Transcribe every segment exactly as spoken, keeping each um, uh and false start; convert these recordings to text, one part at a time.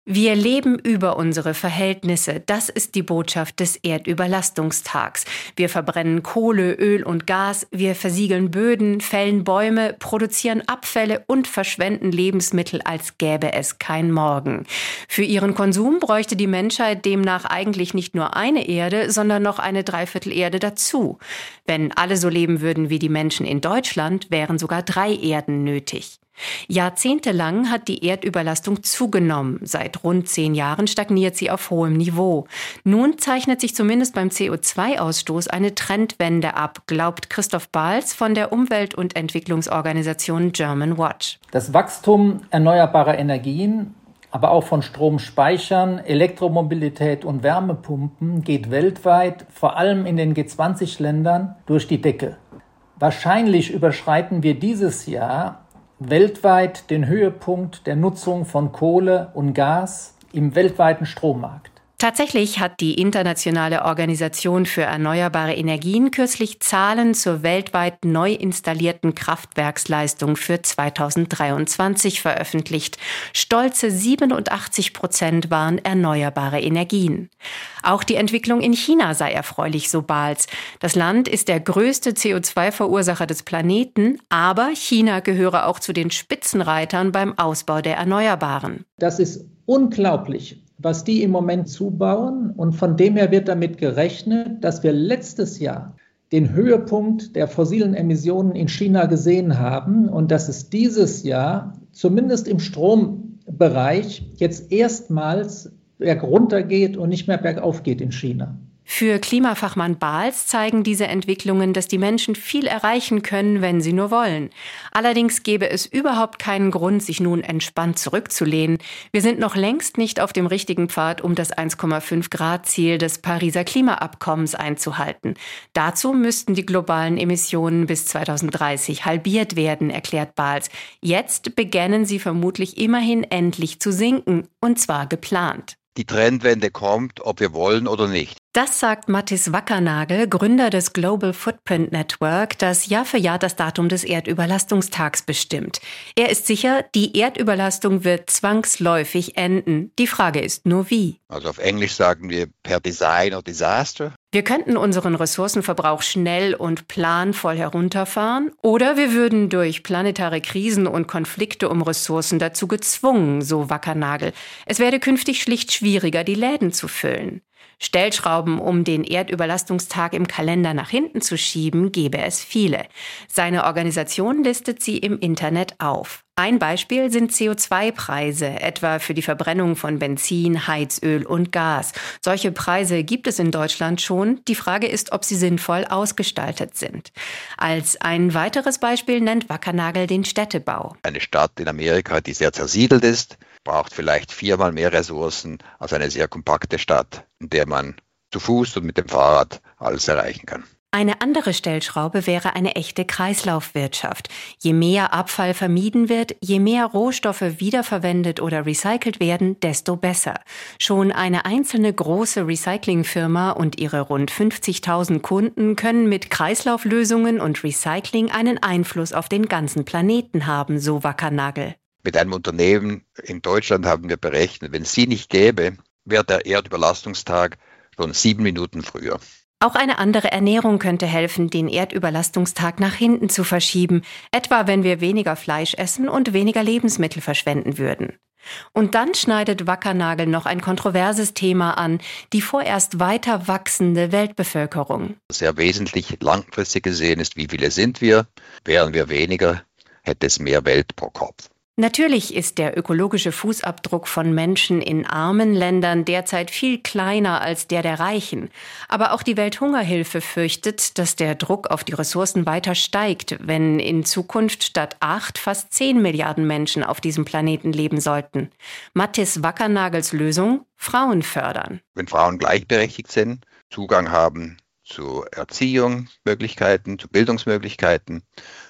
Wir leben über unsere Verhältnisse. Das ist die Botschaft des Erdüberlastungstags. Wir verbrennen Kohle, Öl und Gas, wir versiegeln Böden, fällen Bäume, produzieren Abfälle und verschwenden Lebensmittel, als gäbe es kein Morgen. Für ihren Konsum bräuchte die Menschheit demnach eigentlich nicht nur eine Erde, sondern noch eine Dreiviertelerde dazu. Wenn alle so leben würden wie die Menschen in Deutschland, wären sogar drei Erden nötig. Jahrzehntelang hat die Erdüberlastung zugenommen. Seit rund zehn Jahren stagniert sie auf hohem Niveau. Nun zeichnet sich zumindest beim C O zwei Ausstoß eine Trendwende ab, glaubt Christoph Bahls von der Umwelt- und Entwicklungsorganisation German Watch. Das Wachstum erneuerbarer Energien, aber auch von Stromspeichern, Elektromobilität und Wärmepumpen geht weltweit, vor allem in den G zwanzig Ländern, durch die Decke. Wahrscheinlich überschreiten wir dieses Jahr weltweit den Höhepunkt der Nutzung von Kohle und Gas im weltweiten Strommarkt. Tatsächlich hat die Internationale Organisation für erneuerbare Energien kürzlich Zahlen zur weltweit neu installierten Kraftwerksleistung für zweitausenddreiundzwanzig veröffentlicht. Stolze siebenundachtzig Prozent waren erneuerbare Energien. Auch die Entwicklung in China sei erfreulich, so Bahls. Das Land ist der größte C O zwei Verursacher des Planeten, aber China gehöre auch zu den Spitzenreitern beim Ausbau der Erneuerbaren. Das ist unglaublich, was die im Moment zubauen. Und von dem her wird damit gerechnet, dass wir letztes Jahr den Höhepunkt der fossilen Emissionen in China gesehen haben und dass es dieses Jahr zumindest im Strombereich jetzt erstmals bergunter geht und nicht mehr bergauf geht in China. Für Klimafachmann Bahls zeigen diese Entwicklungen, dass die Menschen viel erreichen können, wenn sie nur wollen. Allerdings gäbe es überhaupt keinen Grund, sich nun entspannt zurückzulehnen. Wir sind noch längst nicht auf dem richtigen Pfad, um das eins Komma fünf Grad Ziel des Pariser Klimaabkommens einzuhalten. Dazu müssten die globalen Emissionen bis zweitausenddreißig halbiert werden, erklärt Bahls. Jetzt beginnen sie vermutlich immerhin endlich zu sinken, und zwar geplant. Die Trendwende kommt, ob wir wollen oder nicht. Das sagt Mathis Wackernagel, Gründer des Global Footprint Network, das Jahr für Jahr das Datum des Erdüberlastungstags bestimmt. Er ist sicher, die Erdüberlastung wird zwangsläufig enden. Die Frage ist nur wie. Also auf Englisch sagen wir per Design or Disaster. Wir könnten unseren Ressourcenverbrauch schnell und planvoll herunterfahren, oder wir würden durch planetare Krisen und Konflikte um Ressourcen dazu gezwungen, so Wackernagel. Es werde künftig schlicht schwieriger, die Läden zu füllen. Stellschrauben, um den Erdüberlastungstag im Kalender nach hinten zu schieben, gäbe es viele. Seine Organisation listet sie im Internet auf. Ein Beispiel sind C O zwei Preise, etwa für die Verbrennung von Benzin, Heizöl und Gas. Solche Preise gibt es in Deutschland schon. Die Frage ist, ob sie sinnvoll ausgestaltet sind. Als ein weiteres Beispiel nennt Wackernagel den Städtebau. Eine Stadt in Amerika, die sehr zersiedelt ist, braucht vielleicht viermal mehr Ressourcen als eine sehr kompakte Stadt, in der man zu Fuß und mit dem Fahrrad alles erreichen kann. Eine andere Stellschraube wäre eine echte Kreislaufwirtschaft. Je mehr Abfall vermieden wird, je mehr Rohstoffe wiederverwendet oder recycelt werden, desto besser. Schon eine einzelne große Recyclingfirma und ihre rund fünfzigtausend Kunden können mit Kreislauflösungen und Recycling einen Einfluss auf den ganzen Planeten haben, so Wackernagel. Mit einem Unternehmen in Deutschland haben wir berechnet, wenn es sie nicht gäbe, wäre der Erdüberlastungstag schon sieben Minuten früher. Auch eine andere Ernährung könnte helfen, den Erdüberlastungstag nach hinten zu verschieben, etwa wenn wir weniger Fleisch essen und weniger Lebensmittel verschwenden würden. Und dann schneidet Wackernagel noch ein kontroverses Thema an, die vorerst weiter wachsende Weltbevölkerung. Sehr wesentlich langfristig gesehen ist, wie viele sind wir? Wären wir weniger, hätte es mehr Welt pro Kopf. Natürlich ist der ökologische Fußabdruck von Menschen in armen Ländern derzeit viel kleiner als der der Reichen. Aber auch die Welthungerhilfe fürchtet, dass der Druck auf die Ressourcen weiter steigt, wenn in Zukunft statt acht fast zehn Milliarden Menschen auf diesem Planeten leben sollten. Mathis Wackernagels Lösung: Frauen fördern. Wenn Frauen gleichberechtigt sind, Zugang haben zu Erziehungsmöglichkeiten, zu Bildungsmöglichkeiten,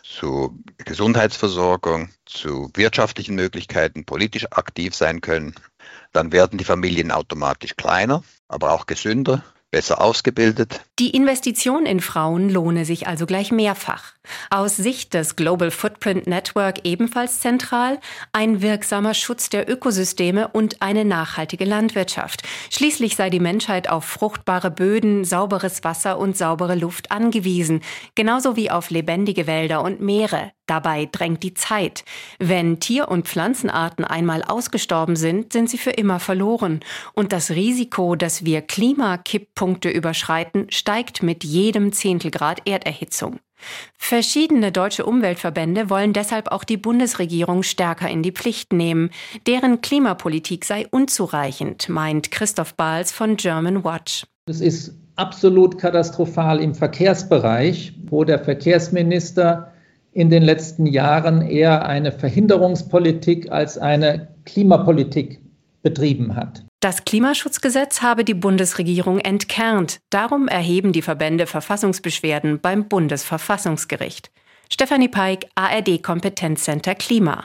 zu Gesundheitsversorgung, zu wirtschaftlichen Möglichkeiten, politisch aktiv sein können, dann werden die Familien automatisch kleiner, aber auch gesünder, besser ausgebildet. Die Investition in Frauen lohne sich also gleich mehrfach. Aus Sicht des Global Footprint Network ebenfalls zentral ein wirksamer Schutz der Ökosysteme und eine nachhaltige Landwirtschaft. Schließlich sei die Menschheit auf fruchtbare Böden, sauberes Wasser und saubere Luft angewiesen, genauso wie auf lebendige Wälder und Meere. Dabei drängt die Zeit. Wenn Tier- und Pflanzenarten einmal ausgestorben sind, sind sie für immer verloren. Und das Risiko, dass wir Klimakipppunkte überschreiten, steigt mit jedem Zehntelgrad Erderhitzung. Verschiedene deutsche Umweltverbände wollen deshalb auch die Bundesregierung stärker in die Pflicht nehmen. Deren Klimapolitik sei unzureichend, meint Christoph Bahls von German Watch. Es ist absolut katastrophal im Verkehrsbereich, wo der Verkehrsminister in den letzten Jahren eher eine Verhinderungspolitik als eine Klimapolitik betrieben hat. Das Klimaschutzgesetz habe die Bundesregierung entkernt. Darum erheben die Verbände Verfassungsbeschwerden beim Bundesverfassungsgericht. Stefanie Peik, A R D Kompetenzcenter Klima.